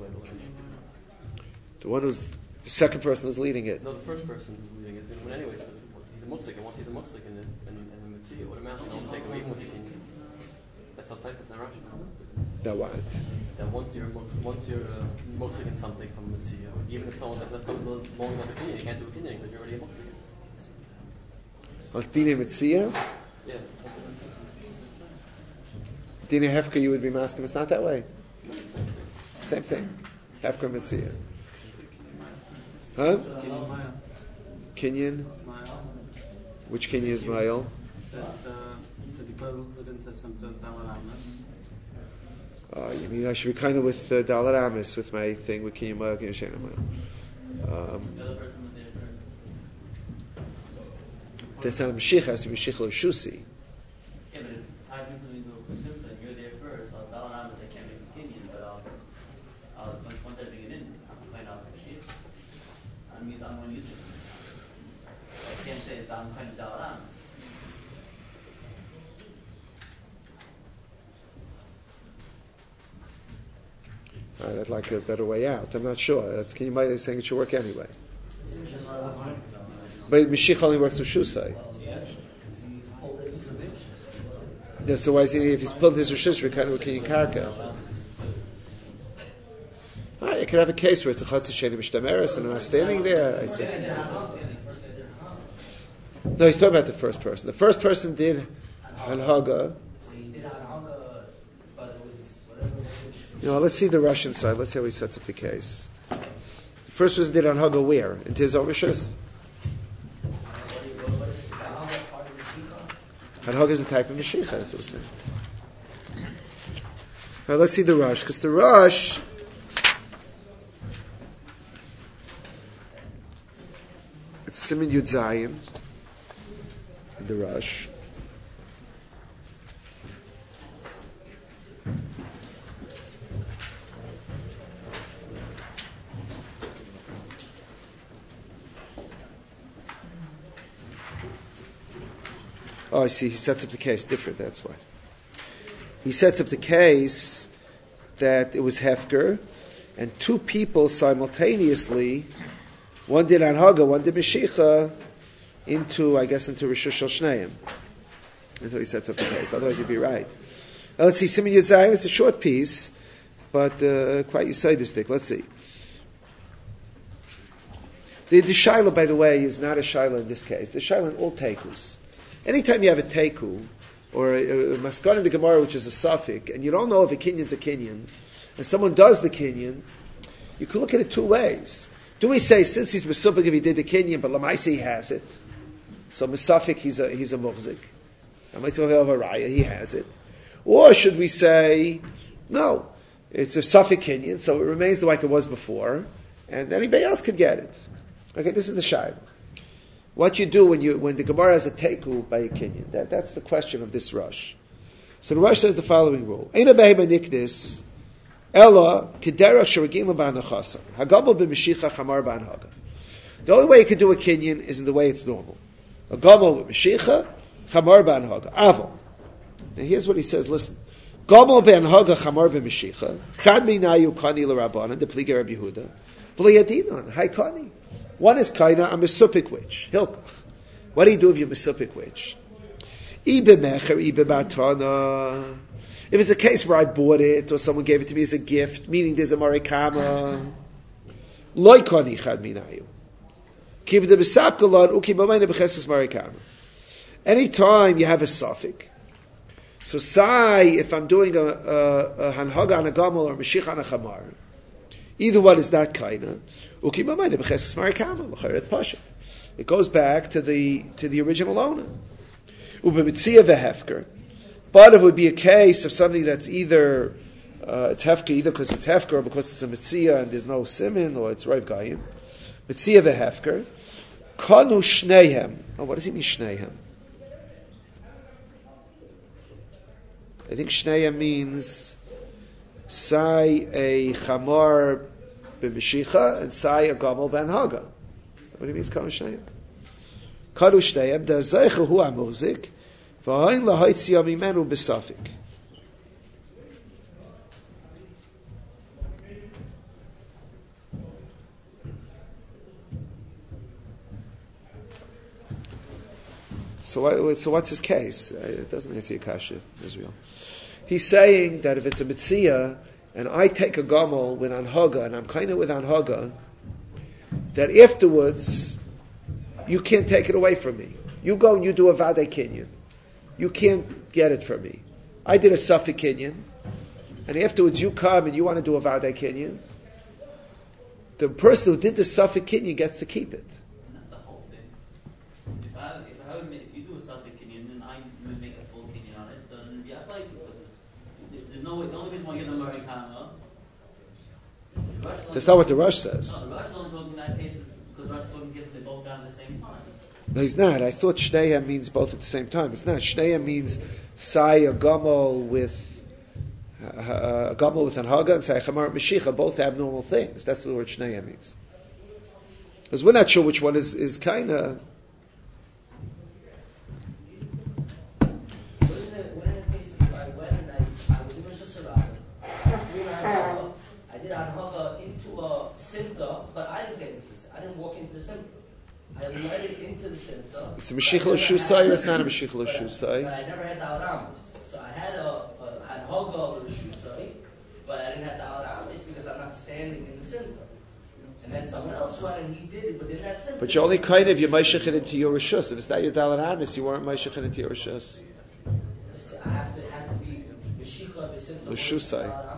[SPEAKER 1] The one who's, the second person who's leading it.
[SPEAKER 4] No, the first person who's leading it is going to win anyways. He's a Muslim, and once he's a Muslim, and the mitzvah automatically don't take away what he can. That's how tight it's not rational.
[SPEAKER 1] That what?
[SPEAKER 4] That once you're Muslim in something from the mitzvah, even if someone has left long enough opinion, you can't do a kinyan because you're already a Muslim.
[SPEAKER 1] Dine mitzvah?
[SPEAKER 4] Yeah.
[SPEAKER 1] Dine hefka, you would be masking. It's not that way. Same thing. Hefka mitzvah. Huh? Kinyan? Which kinyan is ma'il? You mean I should be kind of with Dalar Amis, with my thing, with kinyan ma'il, kinyan shena ma'il.
[SPEAKER 5] The other person was there first.
[SPEAKER 1] That's not a Mashiach, it has to be Mashiach L'Shusi.
[SPEAKER 5] Yeah, but if I usually do a simple, you're there first, so Dalar Amis, I can't make a kinyan, but once I bring it in, I'm going to ask Mashiach. I mean, I'm going to use it. I can't say it's I'm kind of Dalar Amis.
[SPEAKER 1] I'd like a better way out. I'm not sure. Can you might be saying it should work anyway. But Mashiach only works with Shusai. Yeah, so why is he, if he's building his Rishus, we kind of can karka. You could have a case where it's a Chatzah Sheni B'Shtameres and I'm not standing there. I say. No, he's talking about the first person. The first person did Hanhaga. Let's see the Russian side. Let's see how he sets up the case. The first person did Hanhaga where? Into his own Rishus? Hanhaga is a type of Mashiach, that's what we're saying. Now let's see the Rush, because the Rush it's Siman Yud Zayin in the Rush. Oh, I see. He sets up the case different. That's why. He sets up the case that it was hefker, and two people simultaneously, one did anhaga, one did meshicha, into Rishus Shel Shneim. That's how he sets up the case. Otherwise, he'd be right. Now, let's see. Siman Yud Zayin. It's a short piece, but quite yisaidistic. Let's see. The shaila, by the way, is not a shaila in this case. The shaila in all tekus. Anytime you have a teku, or a maskon in the Gemara, which is a suffix, and you don't know if a kinyan's a kinyan, and someone does the kinyan, you can look at it two ways. Do we say, since he's mesupik if he did the kinyan, but lamaisi he has it, so mesafik he's a muhzik, he has it, or should we say, no, it's a suffix kinyan, so it remains like it was before, and anybody else could get it. Okay, this is the shayla. What you do when the Gemara has a teku by a kinyan, that's the question of this rush. So the rush says the following rule: Eina behema nikdis ella kederach sheragim b'anachasa hagabel b'mishicha chamar b'anhaga. The only way you can do a kinyan is in the way it's normal. A gabel with mishicha chamar b'anhaga. Aval. Now here's what he says. Listen, gabel b'anhaga chamar b'mishicha chad minayu kani l'rabbanan the pliga Rabbi Yehuda v'liyadinon hay kani. One is kaina, a mesupik which. Hilkach. What do you do if you're mesupik which? Ibe mecher, ibe matana. If it's a case where I bought it, or someone gave it to me as a gift, meaning there's a marikama, loy kani chad minayu. Kiv de besapkalon, uki b'mayne b'cheses marikama. Anytime you have a suffix, so say, if I'm doing a hanhaga on a gamel or meshich on a chamar, either one is not kaina. It's pashut. It goes back to the original owner. But it would be a case of something that's either it's hefker, either because it's hefker or because it's a mitzia and there's no simin, or it's roiv gayim. Mitzia vehefker. Kanu shnehem. Oh, what does he mean shnehem? I think shnehem means sai a chamar b'mishicha and sai a gamel ben haga. What do you mean? Kanu shneim. Kanu shneim. Da zeicha hu amuzik v'hain lahaitziya mimenu b'safik. So what's his case? It doesn't answer your kasha, Israel. He's saying that if it's a mitzia and I take a gamel with anhaga, and I'm kind of with anhaga, that afterwards, you can't take it away from me. You go and you do a vadei kinyan. You can't get it from me. I did a suffix kinyan, and afterwards you come and you want to do a vadei kinyan. The person who did the suffix kinyan gets to keep it.
[SPEAKER 5] Not the whole thing. If you do a suffix kinyan, then I make a full kinyan on it, so then yeah, I like it. There's no way, the only reason why you get an Americana.
[SPEAKER 1] That's not what the Rush says.
[SPEAKER 5] No, the Rush only talking in that case because Rush talking gets they both down at the same time.
[SPEAKER 1] No, he's not. I thought Shneihem means both at the same time. It's not. Shneihem means Sai a Gamol with Anhaga and Sai Chamar Meshicha, both abnormal things. That's what the word Shneihem means. Because we're not sure which one is kind of.
[SPEAKER 7] But I didn't get into the center. I didn't walk into the center. I led it into the center.
[SPEAKER 1] It's a Meshicha L'Shusai or it's not a Meshicha L'Shusai?
[SPEAKER 7] But I never had the Al-Ramas. So I had a Haga L'Shusai, but I didn't have the Al-Ramas because I'm not standing in the center. And then someone else went and he did it within that center.
[SPEAKER 1] But you're only kind of, you're Meshach into your Rishus. If it's not your Dalar Amis, you weren't Meshach into your Rishus.
[SPEAKER 7] It has to be Meshicha
[SPEAKER 1] L'Shusai.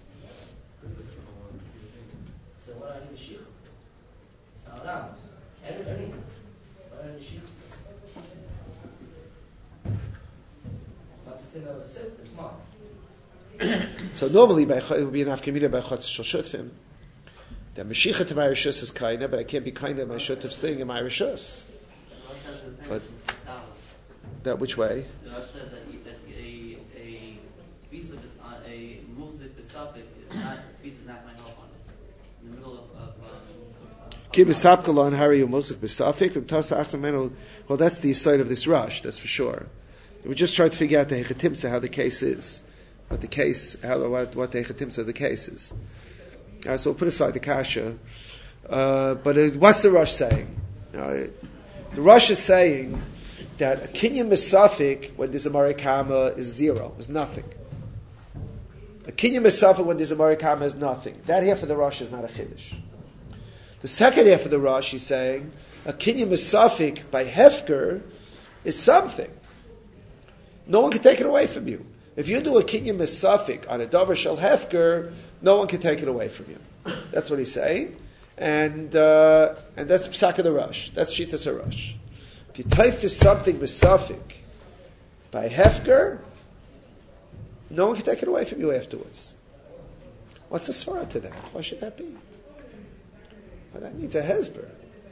[SPEAKER 1] So normally it would be an afkamida by Chotz Shel Shutvim. The Meshicha to my Rishus is kinda, but I can't be kinda in my Shutv staying in my Rishus. But that which way?
[SPEAKER 5] The Rosh says that a piece of a muzik besafik is not going to help on it. In the middle of
[SPEAKER 1] Ki besapkalon hari umusik besafik. Well, that's the side of this rush. That's for sure. We're just trying to figure out the Hechatimsa, how the case is. What the Hechatimsa of the case is. So we'll put aside the Kasha. But what's the Rosh saying? The Rosh is saying that a Kinyan Mesafik, when there's a Marikama, is zero, is nothing. A Kinyan Mesafik, when there's a Marikama, is nothing. That half of the Rosh is not a Chiddush. The second half of the Rosh is saying, a Kinyan Mesafik by Hefker is something. No one can take it away from you. If you do a Kinyan Mesafik on a Dover Shel Hefker, no one can take it away from you. That's what he's saying. And that's the Psak of the Rosh. That's Shitas HaRosh. If you typhus something Mesafik by Hefker, no one can take it away from you afterwards. What's the svara to that? Why should that be? Well, that needs a hezber.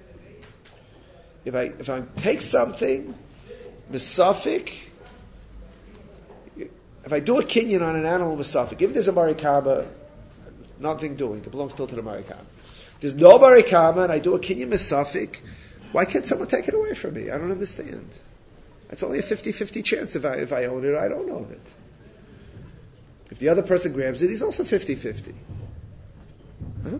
[SPEAKER 1] If I take something Mesafik, if I do a kinyan on an animal Mesafik, if there's a Marikama, nothing doing, it belongs still to the Marikama. If there's no Marikama and I do a kinyan Mesafik, why can't someone take it away from me? I don't understand. It's only a 50-50 chance if I own it or I don't own it. If the other person grabs it, he's also 50-50. Huh?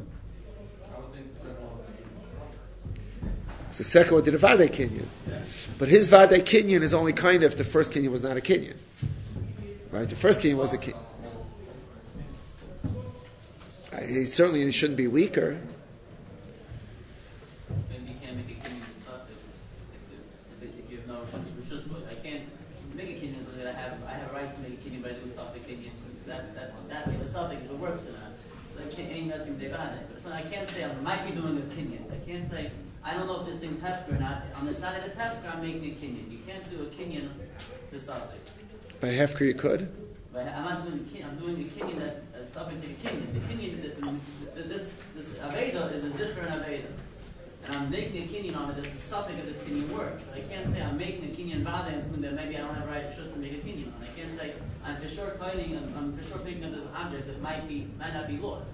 [SPEAKER 1] So the second one did a Vadei Kinyan. But his Vadei Kinyan is only kind of if the first Kinyan was not a Kinyan. Right? The first Kinyan was a Kinyan. He certainly shouldn't be weaker.
[SPEAKER 5] Maybe you can't make a Kinyan if you have no Rishus. I can't make a Kinyan so that I have a right to make a Kinyan, but I do a Safek Kinyan. So that if a Safek, if it works or not. So I can't ain't nothing to so I can't say I might be doing a Kinyan. I can't say I don't know if this thing's hefker or not. On the side that it's hefker, I'm making a Kinyan. You can't do a Kinyan to Safek.
[SPEAKER 1] By hefker you could?
[SPEAKER 5] But I'm not doing a Kinyan. I'm doing a Kinyan that Safek to a Kinyan. The Kinyan that this Aveda is a Zikr and Aveda. And I'm making a Kinyan on it that's a Safek of this Kinyan work. But I can't say I'm making a Kinyan Vada and that maybe I don't have right just to make a Kinyan on. I can't say I'm for sure coining, I'm for sure picking up this object that might not be lost.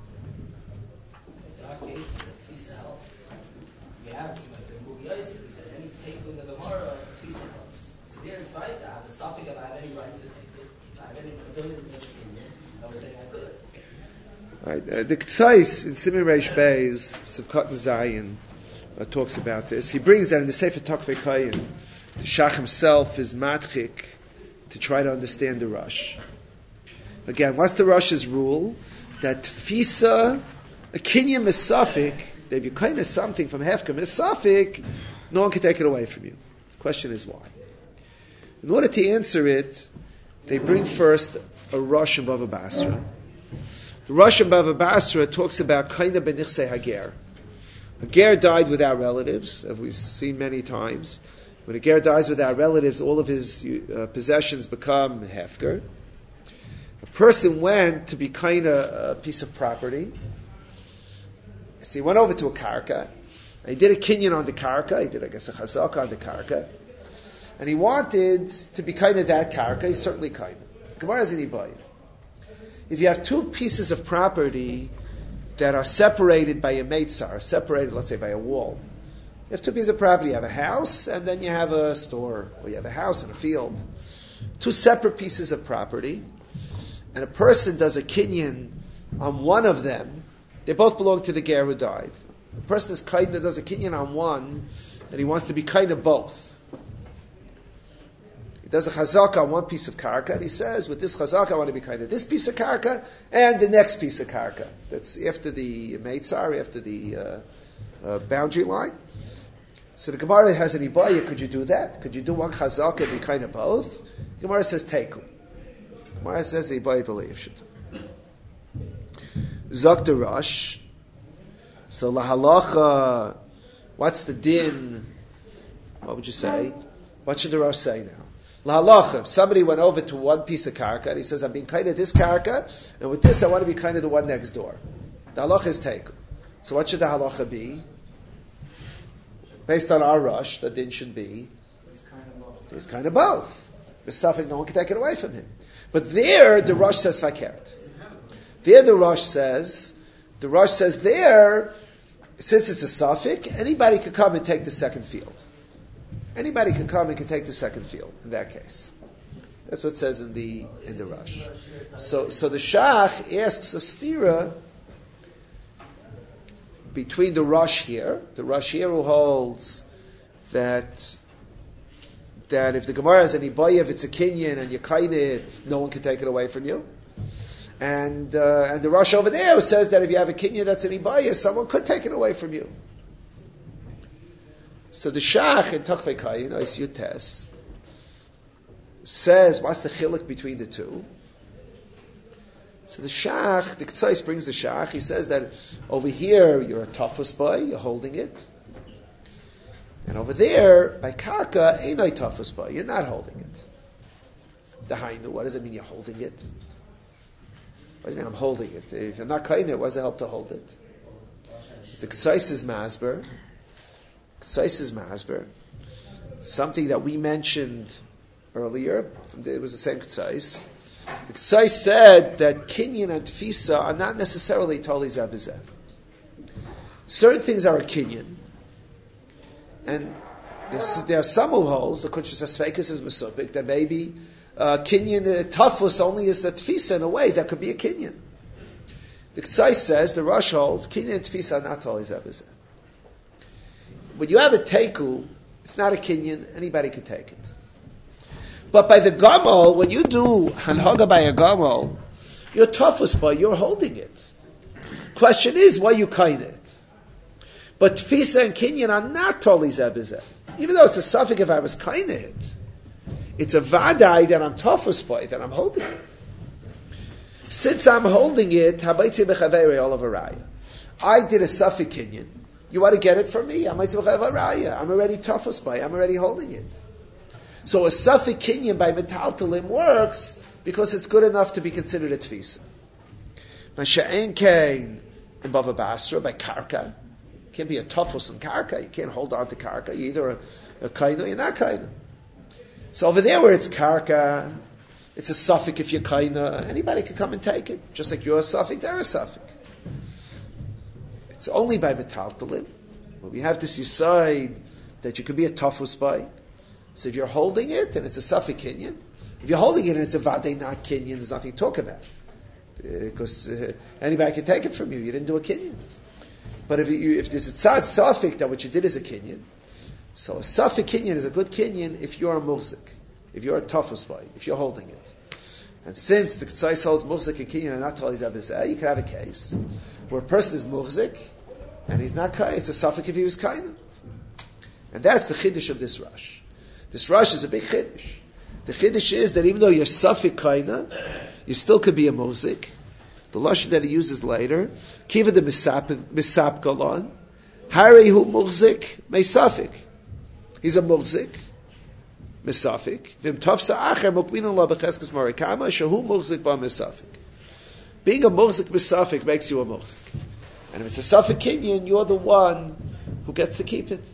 [SPEAKER 7] In our case, Tfisa helps. We have, like the movie Yosef, we said any take with the Gemara, Tfisa helps. So here it's right, I have a suffix if I have any rights to take it. If I have any ability to make it, I was saying I could.
[SPEAKER 1] Right, the K'tzais in Siman Reish Beis, Sivkot Zayin, talks about this. He brings that in the Sefer Tokvei Koyin. The Shach himself is matchik to try to understand the Rosh. Again, what's the Rosh's rule? That Tfisa, a Kinyan Mesafik, that if you kind of something from Hefker Mesafik, no one can take it away from you. The question is why. In order to answer it, they bring first a Rosh in Bava Basra. The Rosh in Bava Basra talks about kind of benichsei Hager. A ger died without relatives, as we've seen many times. When a ger dies without relatives, all of his possessions become hefker. A person went to be kind of a piece of property. So he went over to a karka, and he did a kinyan on the karka. He did, I guess, a chazaka on the karka. And he wanted to be kind of that karka. He's certainly kind of. Gemara is anybody. If you have two pieces of property that are separated by a meitzar, separated, let's say, by a wall. You have two pieces of property. You have a house, and then you have a store, or you have a house and a field. Two separate pieces of property, and a person does a kinyan on one of them. They both belong to the ger who died. The person is kind of does a kinyan on one, and he wants to be kind of both. He does a chazaka on one piece of karka, and he says, with this chazaka, I want to be kind of this piece of karka and the next piece of karka. That's after the meitzar, after the boundary line. So the Gemara has an ibaya, could you do that? Could you do one chazaka and be kind of both? The Gemara says, take them. The Gemara says, the ibaya deleif shit. Zok the Rosh. So lahalacha, what's the din? What would you say? What should the Rosh say now? Lahalacha, if somebody went over to one piece of karka and he says, I'm being kind of this karka, and with this I want to be kind of the one next door. The halacha is taken. So what should the halacha be? Based on our Rosh, the din should be he's kind of both. The suffix, no one can take it away from him. But there, the Rosh says fakert. There the Rosh says there, since it's a suffix, anybody could come and take the second field. Anybody can come and can take the second field in that case. That's what it says in the Rush. So the Shach asks a stira between the Rush here who holds that if the Gemara has any boyev, it's a kinyan, and you kain it, no one can take it away from you. And the Rush over there who says that if you have a kinyan that's an ibaya, someone could take it away from you. So the Shach in Tachvei Kayin, Ois Yutes, says, what's the chiluk between the two? So the Shach, the Ktsais brings the Shach, he says that over here you're a tafus boy, you're holding it. And over there, by Karka, ain't no tafus boy, you're not holding it. The Hainu, what does it mean you're holding it? What does it mean I'm holding it? If you're not kain it, what does it help to hold it? The Ktsais is Masber. Ktsais is Masber. Something that we mentioned earlier, it was the same Ktsais. The Ktsais said that Kinyan and Tfisa are not necessarily Toli Zabizeh. Certain things are a Kinyan. And there are some who holds, the Kunshas Asfekis is Mesupik, that maybe Kinyan Tafus only is a Tfisa in a way, that could be a Kinyan. The Ktsais says, the Rush holds, Kinyan and Tfisa are not Toli Zabizeh. When you have a Teku, it's not a Kinyan, anybody can take it. But by the Gamal, when you do Hanhaga by a Gamal, you're Tafus by, you're holding it. Question is, why you kain it? But Tfisa and Kinyan are not Toli Zabizeh. Even though it's a suffix if I was kain it, it's a Vadai that I'm Tafus by, that I'm holding it. Since I'm holding it, Habaitzi B'chaveri Olav Araya. I did a suffix Kinyan. You want to get it from me? I'm already Tafus by, I'm already holding it. So a suffix Kinyan by Metaltalim works because it's good enough to be considered a Tfisa. Masha'en Kain in Bava Basra by Karka. Can't be a Tafus in Karka. You can't hold on to Karka. You're either a Kainu or you're not Kainu. So over there where it's Karka, it's a suffix if you're Kainu. Anybody can come and take it. Just like you're a suffix, they're a suffix. It's only by Metaltalim. But we have this decide that you could be a Tafus by. So if you're holding it, and it's a suffix Kinyan. If you're holding it and it's a Vadei not Kinyan, there's nothing to talk about. Because anybody can take it from you. You didn't do a Kinyan. But if there's a tzad suffix that what you did is a Kinyan, so a suffix Kinyan is a good Kinyan if you're a Muhzik, if you're a Tafus by, if you're holding it. And since the Ktsais holds Muhzik and Kinyan and not Tali Zabizeh, you can have a case where a person is Muhzik and he's not Kain. It's a suffix if he was Kain. And that's the Chiddush of this Rush. This Rush is a big Chiddush. The Chiddush is that even though you're suffix Kaina, you still could be a Muhzik. The Lashon that he uses later, Kiva de Misap Galon, Hari hu Muhzik Meisafik. He's a Muhzik, Misafik. Vim Tafsa Acher Mukminu La Becheskes Marikama, Shahu Muhzik Ba Misafik. Being a Muhzik Misafik makes you a Muhzik. And if it's a Safik Kinyan, you're the one who gets to keep it.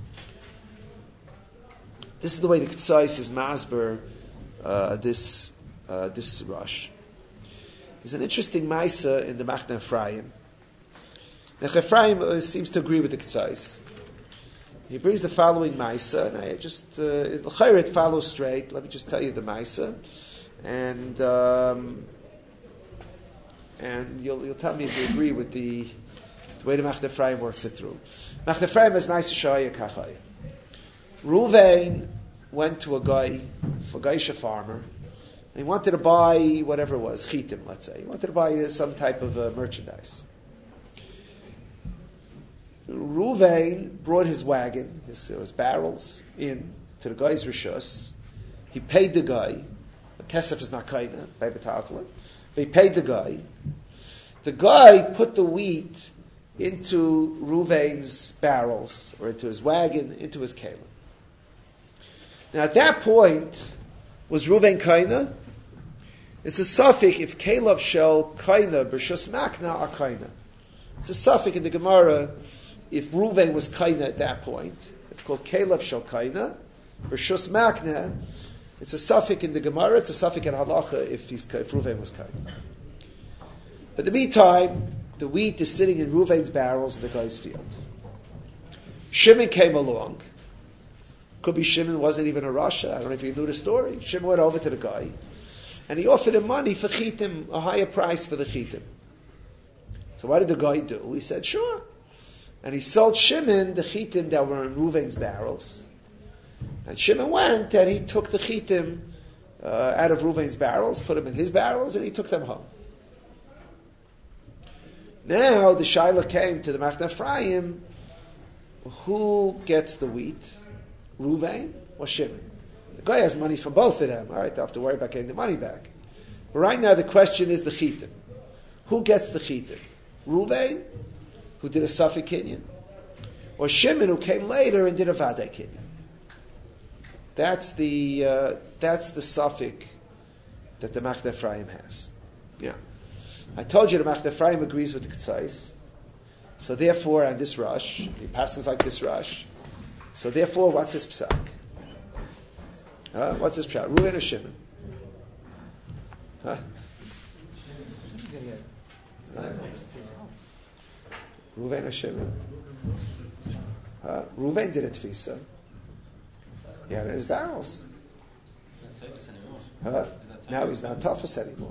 [SPEAKER 1] This is the way the Ktsais is Masber, this Rush. There's an interesting Maisa in the Machne Ephraim. Machne Ephraim seems to agree with the Ktsais. He brings the following Maisa, and I just, it follows straight. Let me just tell you the Maisa. And you'll tell me if you agree with the way the Machne Ephraim works it through. Machne Ephraim has Maisa Shaya Kachaya. Ruvain went to a Geisha farmer, and he wanted to buy whatever it was, chitim, let's say. He wanted to buy some type of merchandise. Ruvain brought his wagon, his barrels, in to the guy's rishus. He paid the guy. The kesef is not kaina, by betaltalin. But he paid the guy. The guy put the wheat into Ruvain's barrels, or into his wagon, into his kalim. Now at that point, was Ruvain kaina? It's a suffix if Kalev shel kaina b'shus makna are kaina. It's a suffix in the Gemara if Ruvain was kaina at that point. It's called Kalev shel kaina b'shus makna. It's a suffix in the Gemara. It's a suffix in halacha if Ruvain was kaina. But in the meantime, the wheat is sitting in Ruvain's barrels in the guy's field. Shimon came along. Could be Shimon wasn't even a Rasha. I don't know if you knew the story. Shimon went over to the guy, and he offered him money for chitim, a higher price for the chitim. So what did the guy do? He said, sure. And he sold Shimon the chitim that were in Reuven's barrels. And Shimon went and he took the chitim out of Reuven's barrels, put them in his barrels, and he took them home. Now the Shaila came to the Machne Ephraim. Who gets the wheat? Reuven or Shimon? The guy has money from both of them. All right, they'll have to worry about getting the money back. But right now the question is the chitim. Who gets the chitim? Reuven, who did a Safek Kinyan, or Shimon, who came later and did a Vadei Kinyan. That's the Safek that the Machne Ephraim has. Yeah, I told you the Machne Ephraim agrees with the Ketzais. So therefore, on this Rosh, he passes like this Rosh. So therefore, what's his psak? What's his psak? Reuven or Shimon? Reuven or Shimon? Reuven did a tfisa. He had it in his barrels. Now he's not toughest anymore.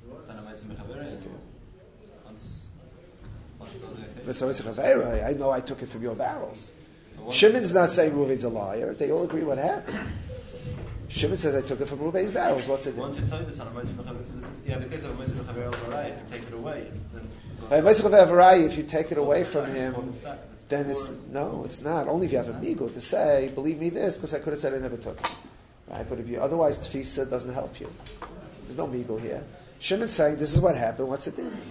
[SPEAKER 1] I know I took it from your barrels. Shimon's not saying Reuven's a liar. They all agree what happened. Shimon says I took it from Reuven's barrels. What's it?
[SPEAKER 4] Yeah, because of Moshe Chaver, if you take it away.
[SPEAKER 1] If you take it away from him, then it's not. Only if you have a migo to say, believe me this, because I could have said I never took it. Right? But if you otherwise tfisa doesn't help you. There's no migo here. Shimon's saying this is what happened. What's it then?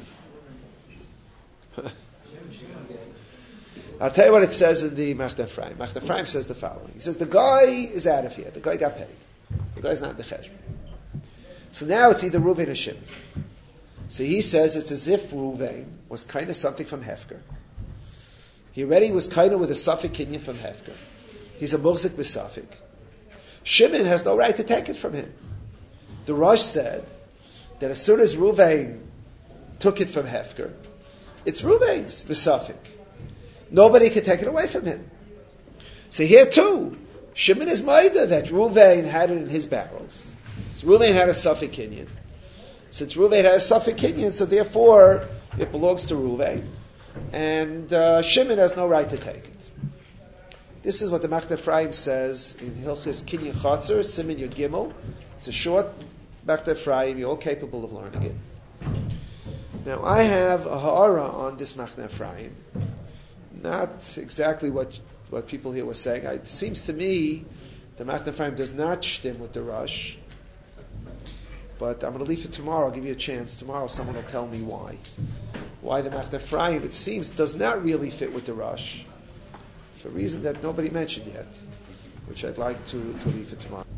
[SPEAKER 1] I'll tell you what it says in the Machne Ephraim. Machne Ephraim says the following. He says the guy is out of here. The guy got paid. The guy's not in the cheshbon. So now it's either Reuven or Shimon. So he says it's as if Reuven was kind of something from Hefker. He already was kind of with a Safek Kinyan from Hefker. He's a Murzik b'Safek. Shimon has no right to take it from him. The Rosh said that as soon as Reuven took it from Hefker, it's Reuven's b'Safek. Nobody could take it away from him. So here too, Shimon is Maida that Reuven had it in his barrels. So Reuven had a Safek Kinyan. Since Reuven had a Safek Kinyan, so therefore it belongs to Reuven, and Shimon has no right to take it. This is what the Machne Ephraim says in Hilchis Kinyan Chatzar, Siman Yud Gimel. It's a short Machne Ephraim. You're all capable of learning it. Now I have a ha'ara on this Machne Ephraim. Not exactly what people here were saying. It seems to me the Machne Ephraim does not shtim with the Rosh. But I'm going to leave it tomorrow. I'll give you a chance. Tomorrow someone will tell me why. Why the Machne Ephraim, it seems, does not really fit with the Rosh. For a reason that nobody mentioned yet. Which I'd like to leave it tomorrow.